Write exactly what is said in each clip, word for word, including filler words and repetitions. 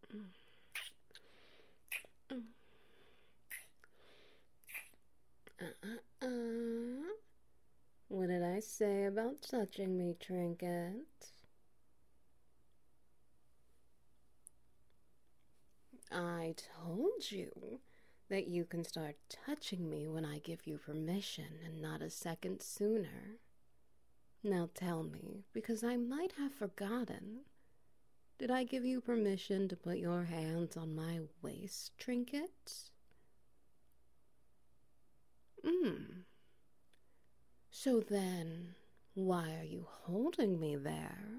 Uh-uh-uh. What did I say about touching me, Trinket? I told you that you can start touching me when I give you permission and not a second sooner. Now tell me, because I might have forgotten. Did I give you permission to put your hands on my waist, Trinket? Hmm. So then, why are you holding me there?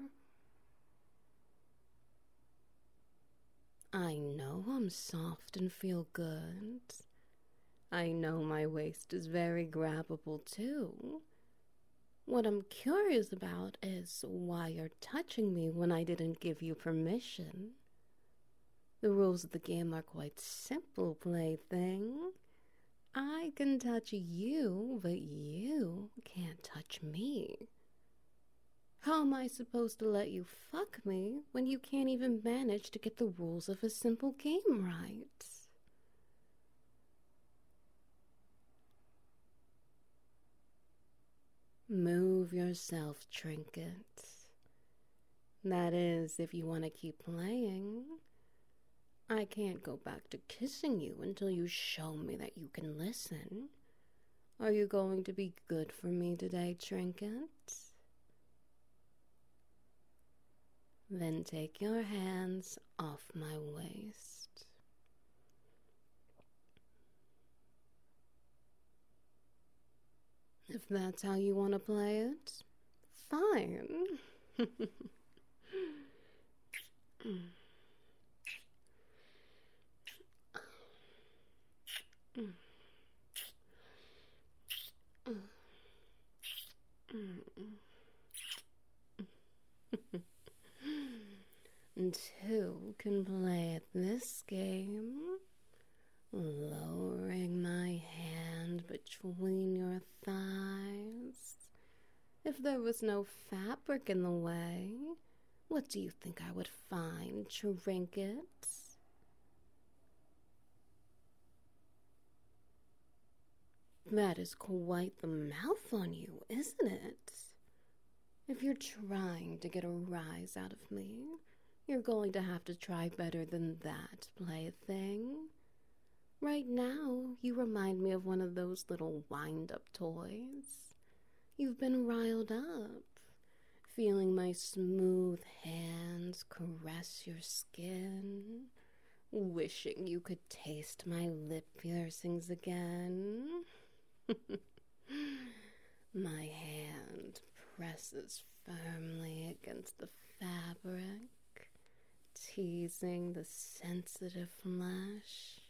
I know I'm soft and feel good. I know my waist is very grabbable too. What I'm curious about is why you're touching me when I didn't give you permission. The rules of the game are quite simple, plaything. I can touch you, but you can't touch me. How am I supposed to let you fuck me when you can't even manage to get the rules of a simple game right? Move yourself, Trinket. That is, if you want to keep playing. I can't go back to kissing you until you show me that you can listen. Are you going to be good for me today, Trinket? Then take your hands off my waist. If that's how you want to play it, fine. Two can play at this game, lowering my hand between your thighs. If there was no fabric in the way, what do you think I would find, Trinkets? That is quite the mouth on you, isn't it? If you're trying to get a rise out of me, you're going to have to try better than that, plaything. Right now, you remind me of one of those little wind-up toys. You've been riled up, feeling my smooth hands caress your skin, wishing you could taste my lip piercings again. My hand presses firmly against the fabric, teasing the sensitive flesh.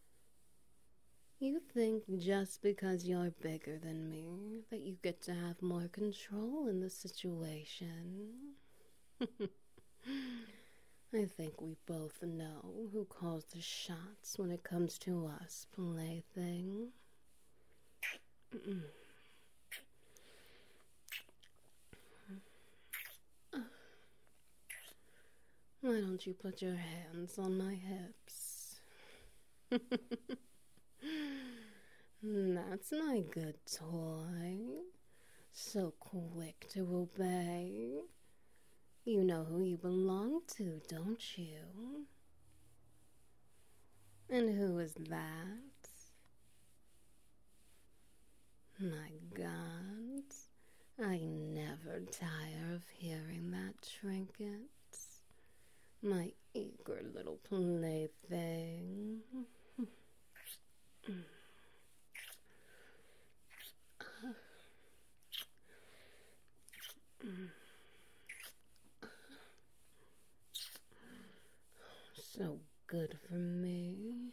You think just because you're bigger than me that you get to have more control in the situation. I think we both know who calls the shots when it comes to us, plaything. Why don't you put your hands on my hips? That's my good toy. So quick to obey. You know who you belong to, don't you? And who is that? My God, I never tire of hearing that, Trinket. My eager little plaything. So good for me.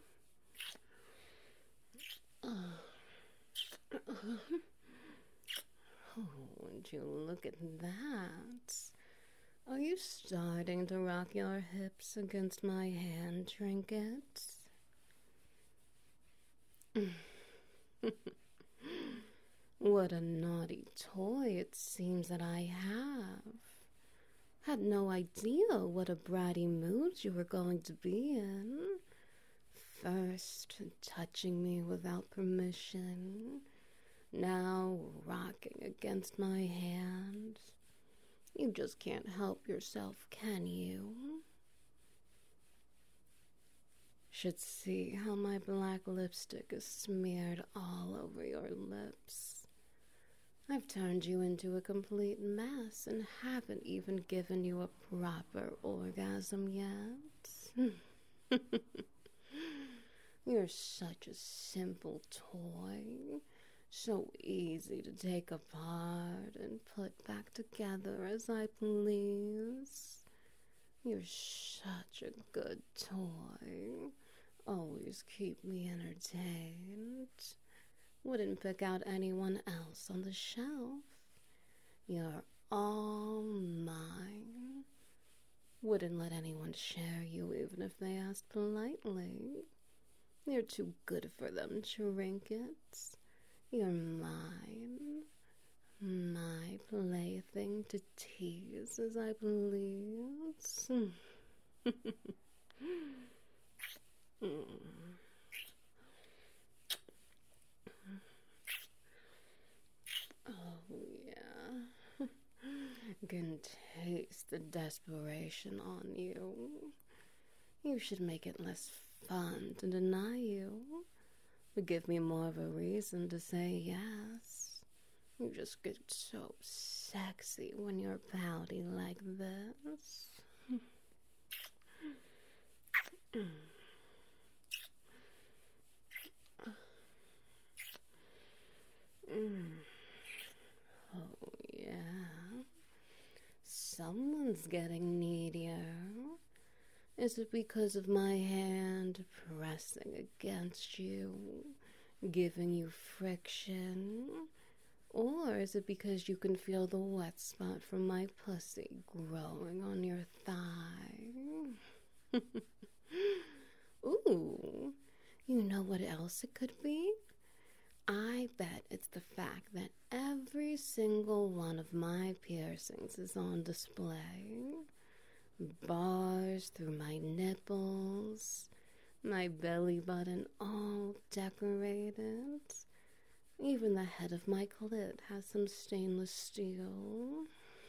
Oh, would you look at that? Are you starting to rock your hips against my hand, Trinket? What a naughty toy it seems that I have. Had no idea what a bratty mood you were going to be in. First, touching me without permission. Now, rocking against my hand. You just can't help yourself, can you? Should see how my black lipstick is smeared all over your lips. I've turned you into a complete mess and haven't even given you a proper orgasm yet. You're such a simple toy, so easy to take apart and put back together as I please. You're such a good toy, always keep me entertained. Wouldn't pick out anyone else on the shelf. You're all mine. Wouldn't let anyone share you even if they asked politely. You're too good for them trinkets. You're mine. My plaything to tease as I please. Oh, yeah. Can taste the desperation on you. You should make it less fun to deny you, but give me more of a reason to say yes. You just get so sexy when you're pouty like this. Oh, yeah. Someone's getting needier. Is it because of my hand pressing against you, giving you friction? Or is it because you can feel the wet spot from my pussy growing on your thigh? Ooh, you know what else it could be? I bet it's the fact that every single one of my piercings is on display. Bars through my nipples, my belly button all decorated. Even the head of my clit has some stainless steel.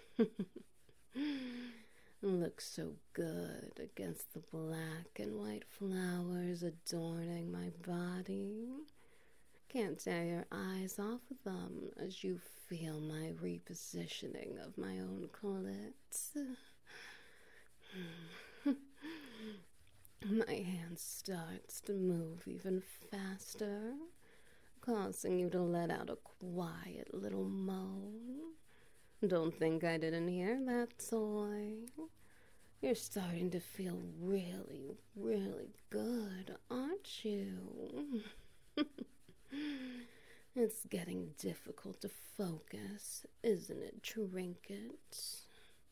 Looks so good against the black and white flowers adorning my body. Can't tear your eyes off of them as you feel my repositioning of my own clit. My hand starts to move even faster, causing you to let out a quiet little moan. Don't think I didn't hear that, toy. You're starting to feel really, really good, aren't you? It's getting difficult to focus, isn't it, trinket?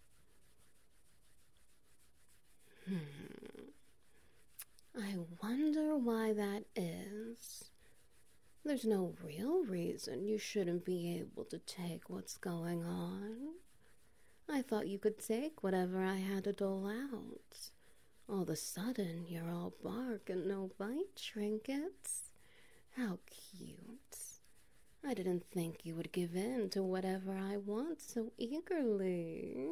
Hmm. I wonder why that is. There's no real reason you shouldn't be able to take what's going on. I thought you could take whatever I had to dole out. All of a sudden, you're all bark and no bite, trinkets. How cute. I didn't think you would give in to whatever I want so eagerly.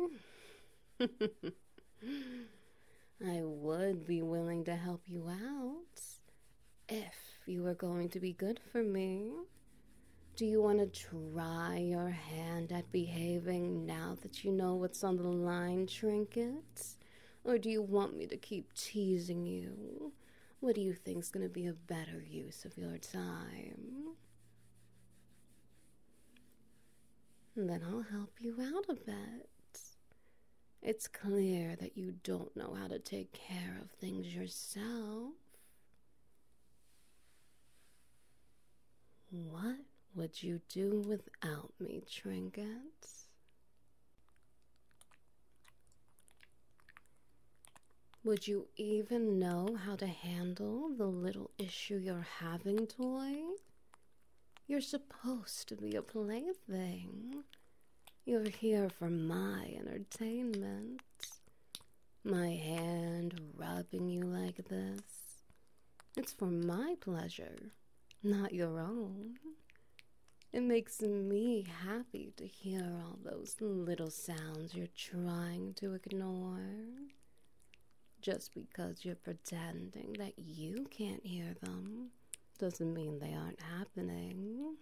I would be willing to help you out if you were going to be good for me. Do you want to try your hand at behaving now that you know what's on the line, trinkets? Or do you want me to keep teasing you? What do you think's going to be a better use of your time? Then I'll help you out a bit. It's clear that you don't know how to take care of things yourself. What would you do without me, trinkets? Would you even know how to handle the little issue you're having, toy? You're supposed to be a plaything. You're here for my entertainment. My hand rubbing you like this. It's for my pleasure, not your own. It makes me happy to hear all those little sounds you're trying to ignore. Just because you're pretending that you can't hear them doesn't mean they aren't happening.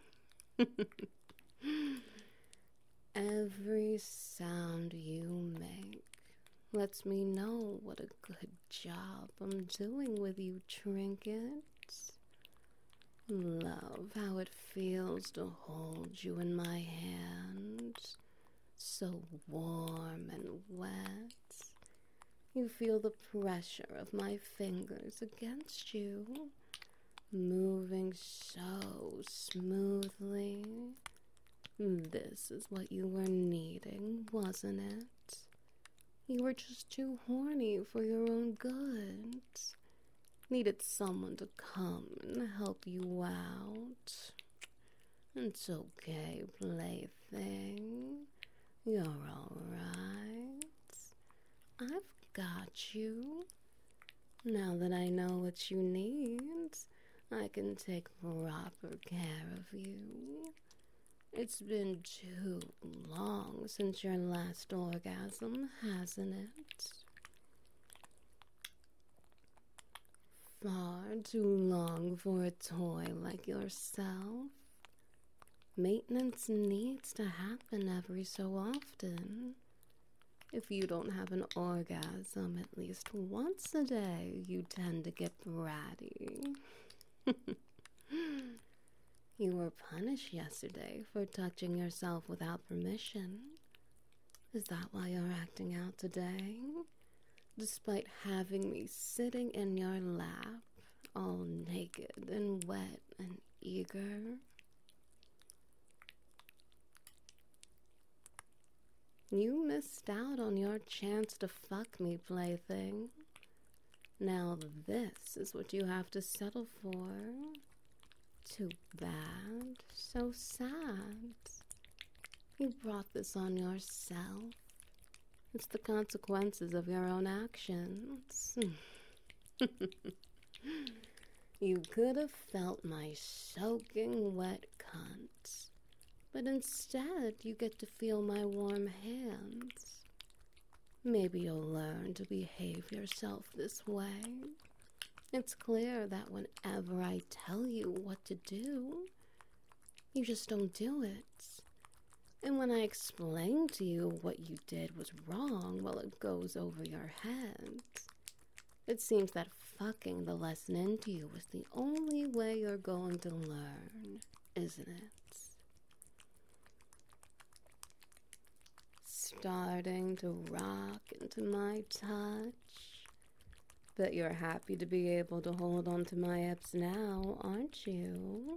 Every sound you make lets me know what a good job I'm doing with you, Trinket. Love how it feels to hold you in my hand, so warm and wet. You feel the pressure of my fingers against you, moving so smoothly. This is what you were needing, wasn't it? You were just too horny for your own good. Needed someone to come and help you out. It's okay, plaything. You're alright. I've got you. Now that I know what you need, I can take proper care of you. It's been too long since your last orgasm, hasn't it? Far too long for a toy like yourself. Maintenance needs to happen every so often. If you don't have an orgasm at least once a day, you tend to get bratty. You were punished yesterday for touching yourself without permission. Is that why you're acting out today? Despite having me sitting in your lap, all naked and wet and eager. You missed out on your chance to fuck me, plaything. Now this is what you have to settle for. Too bad. So sad. You brought this on yourself. It's the consequences of your own actions. You could have felt my soaking wet cunt, but instead you get to feel my warm hands. Maybe you'll learn to behave yourself this way. It's clear that whenever I tell you what to do, you just don't do it. And when I explain to you what you did was wrong, well, it goes over your head. It seems that fucking the lesson into you is the only way you're going to learn, isn't it? Starting to rock into my touch. Bet you're happy to be able to hold on to my hips now, aren't you?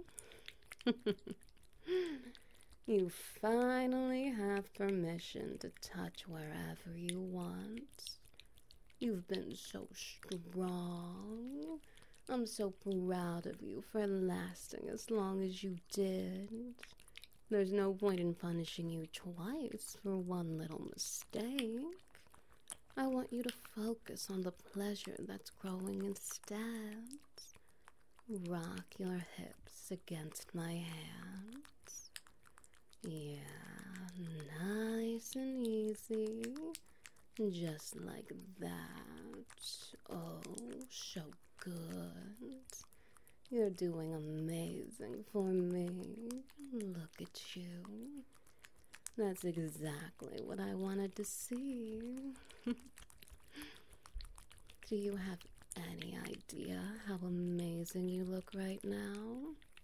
You finally have permission to touch wherever you want. You've been so strong. I'm so proud of you for lasting as long as you did. There's no point in punishing you twice for one little mistake. I want you to focus on the pleasure that's growing instead. Rock your hips against my hands. Yeah, nice and easy. Just like that. Oh, so good. You're doing amazing for me. Look at you. That's exactly what I wanted to see. Do you have any idea how amazing you look right now?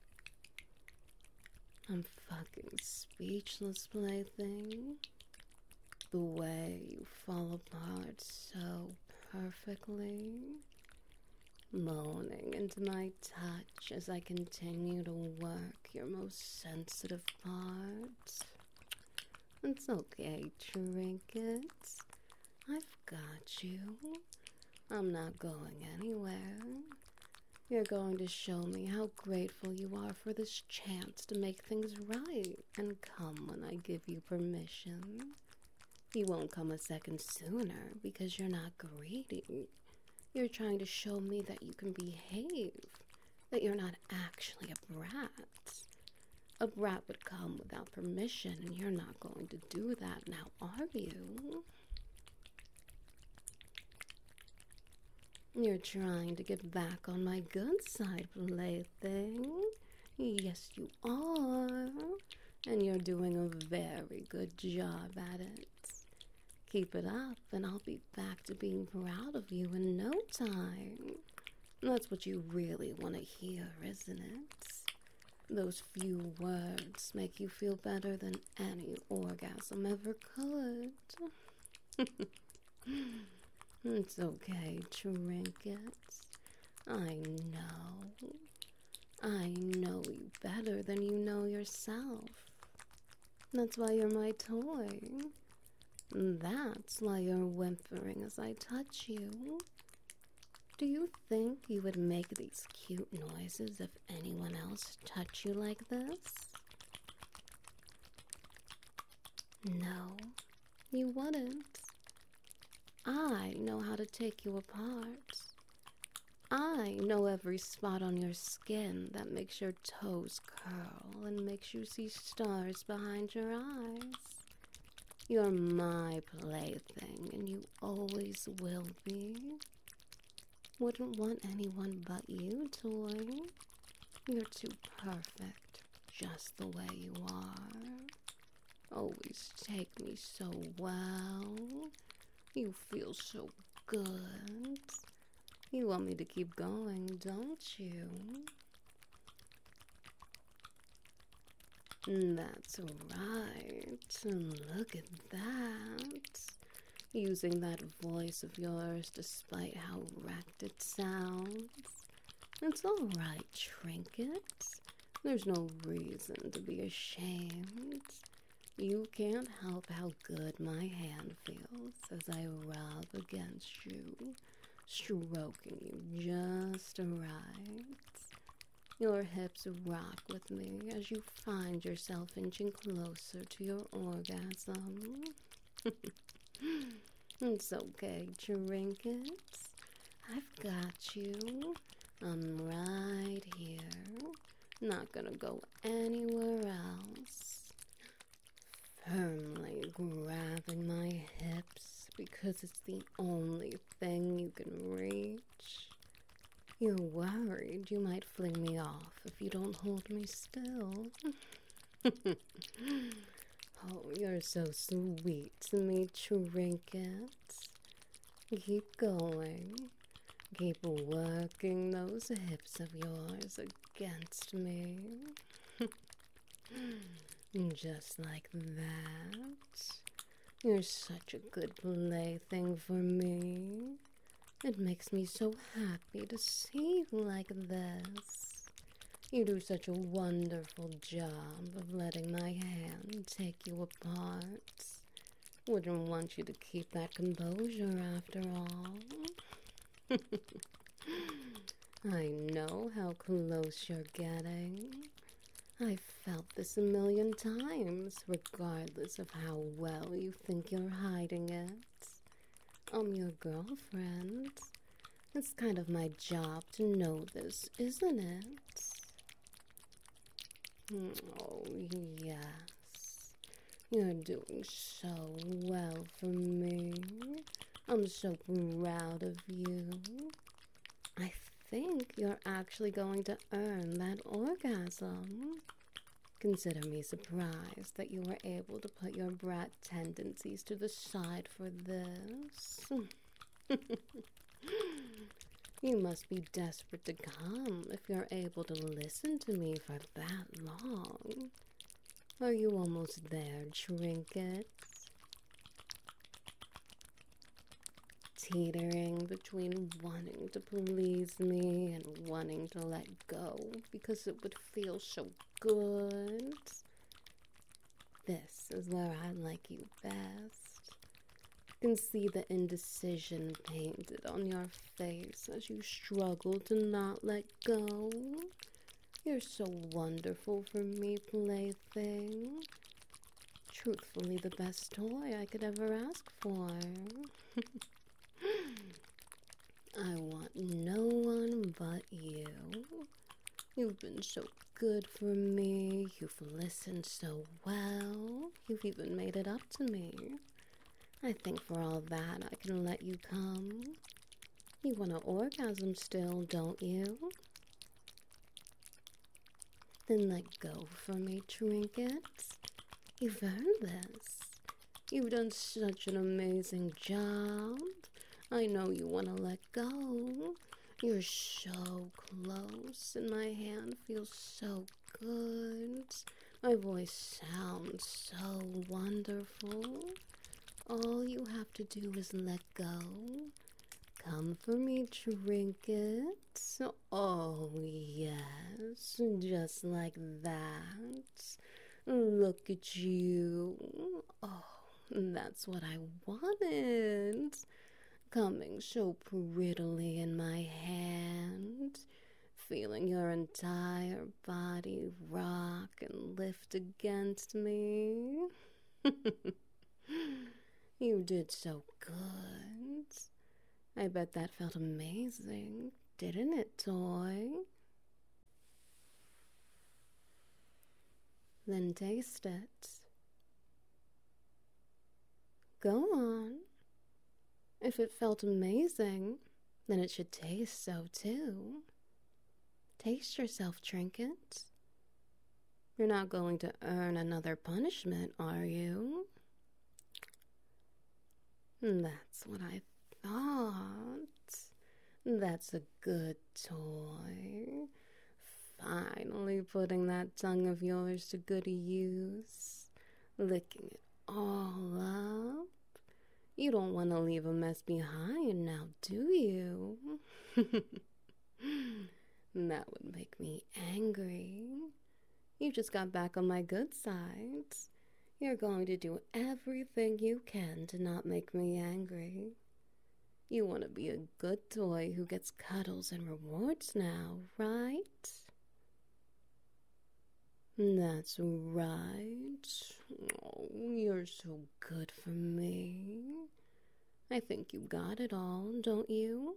I'm fucking speechless, plaything. The way you fall apart so perfectly. Moaning into my touch as I continue to work your most sensitive parts. It's okay, Trinket. I've got you. I'm not going anywhere. You're going to show me how grateful you are for this chance to make things right and come when I give you permission. You won't come a second sooner because you're not greedy. You're trying to show me that you can behave, that you're not actually a brat. A brat would come without permission, and you're not going to do that now, are you? You're trying to get back on my good side, plaything. Yes, you are. And you're doing a very good job at it. Keep it up, and I'll be back to being proud of you in no time. That's what you really want to hear, isn't it? Those few words make you feel better than any orgasm ever could. It's okay, Trinkets. I know. I know you better than you know yourself. That's why you're my toy. That's why you're whimpering as I touch you. Do you think you would make these cute noises if anyone else touched you like this? No, you wouldn't. I know how to take you apart. I know every spot on your skin that makes your toes curl and makes you see stars behind your eyes. You're my plaything, and you always will be. Wouldn't want anyone but you, toy. You're too perfect, just the way you are. Always take me so well. You feel so good. You want me to keep going, don't you? That's right. Look at that. Using that voice of yours despite how wrecked it sounds. It's all right, Trinket. There's no reason to be ashamed. You can't help how good my hand feels as I rub against you, stroking you just right. Your hips rock with me as you find yourself inching closer to your orgasm. It's okay, Trinkets. I've got you. I'm right here. Not gonna go anywhere else. Firmly grabbing my hips because it's the only thing you can reach. You're worried you might fling me off if you don't hold me still. Oh, you're so sweet to me, Trinkets. Keep going. Keep working those hips of yours against me. Just like that. You're such a good plaything for me. It makes me so happy to see you like this. You do such a wonderful job of letting my hand take you apart. Wouldn't want you to keep that composure after all. I know how close you're getting. I've felt this a million times, regardless of how well you think you're hiding it. I'm your girlfriend. It's kind of my job to know this, isn't it? Oh, yes. You're doing so well for me. I'm so proud of you. I think you're actually going to earn that orgasm. Consider me surprised that you were able to put your brat tendencies to the side for this. You must be desperate to come if you're able to listen to me for that long. Are you almost there, Trinkets? Teetering between wanting to please me and wanting to let go because it would feel so good. This is where I like you best. can see the indecision painted on your face as you struggle to not let go. You're so wonderful for me, plaything. Truthfully, the best toy I could ever ask for. I want no one but you. You've been so good for me. You've listened so well. You've even made it up to me. I think for all that, I can let you come. You want an orgasm still, don't you? Then let go for me, Trinkets. You've earned this. You've done such an amazing job. I know you want to let go. You're so close, and my hand feels so good. My voice sounds so wonderful. All you have to do is let go. Come for me, Trinkets. Oh, yes, just like that. Look at you. Oh, that's what I wanted. Coming so prettily in my hand, feeling your entire body rock and lift against me. You did so good. I bet that felt amazing, didn't it, toy? Then taste it. Go on. If it felt amazing, then it should taste so too. Taste yourself, Trinket. You're not going to earn another punishment, are you? That's what I thought. That's a good toy. Finally putting that tongue of yours to good use. Licking it all up. You don't want to leave a mess behind now, do you? That would make me angry. You just got back on my good side. You're going to do everything you can to not make me angry. You want to be a good toy who gets cuddles and rewards now, right? That's right. Oh, you're so good for me. I think you got it all, don't you?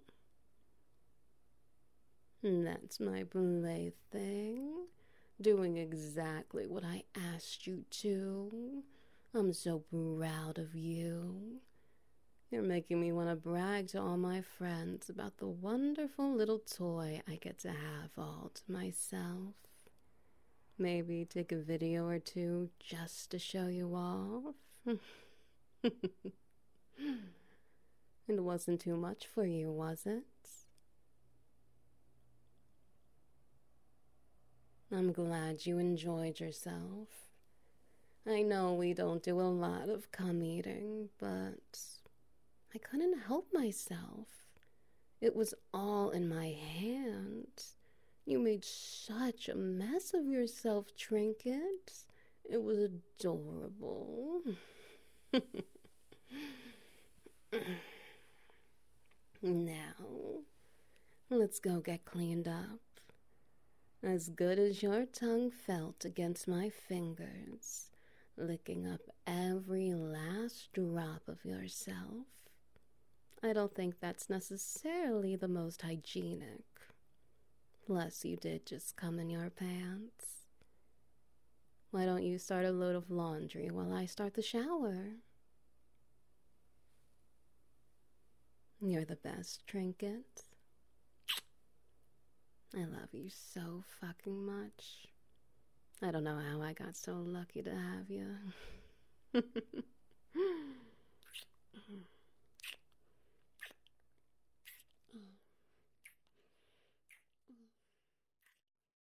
That's my plaything, doing exactly what I asked you to. I'm so proud of you. You're making me want to brag to all my friends about the wonderful little toy I get to have all to myself. Maybe take a video or two just to show you off. It wasn't too much for you, was it? I'm glad you enjoyed yourself. I know we don't do a lot of cum eating, but I couldn't help myself. It was all in my hand. You made such a mess of yourself, Trinket. It was adorable. Now, let's go get cleaned up. As good as your tongue felt against my fingers, licking up every last drop of yourself, I don't think that's necessarily the most hygienic. Plus, you did just come in your pants. Why don't you start a load of laundry while I start the shower? You're the best, Trinket. I love you so fucking much. I don't know how I got so lucky to have you.